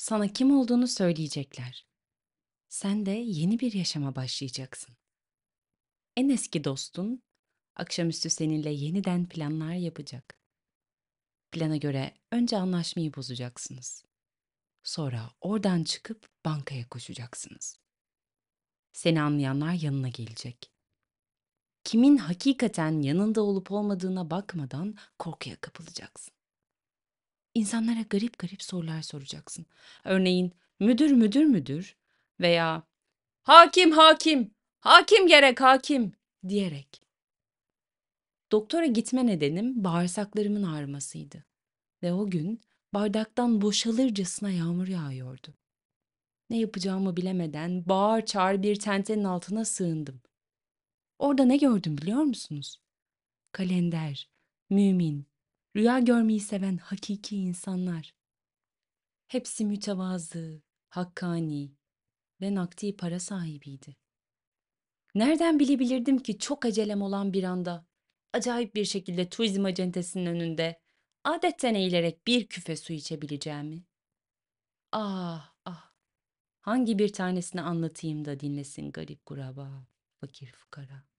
Sana kim olduğunu söyleyecekler. Sen de yeni bir yaşama başlayacaksın. En eski dostun akşamüstü seninle yeniden planlar yapacak. Plana göre önce anlaşmayı bozacaksınız. Sonra oradan çıkıp bankaya koşacaksınız. Seni anlayanlar yanına gelecek. Kimin hakikaten yanında olup olmadığına bakmadan korkuya kapılacaksın. İnsanlara garip garip sorular soracaksın. Örneğin müdür veya hakim gerek hakim diyerek. Doktora gitme nedenim bağırsaklarımın ağrımasıydı ve o gün bardaktan boşalırcasına yağmur yağıyordu. Ne yapacağımı bilemeden bağır çağır bir tentenin altına sığındım. Orada ne gördüm biliyor musunuz? Kalender, mümin, rüya görmeyi seven hakiki insanlar. Hepsi mütevazı, hakkani ve nakdi para sahibiydi. Nereden bilebilirdim ki çok acelem olan bir anda, acayip bir şekilde turizm acentesinin önünde adetten eğilerek bir küfe su içebileceğimi? Ah ah, hangi bir tanesini anlatayım da dinlesin garip guraba, fakir fukara.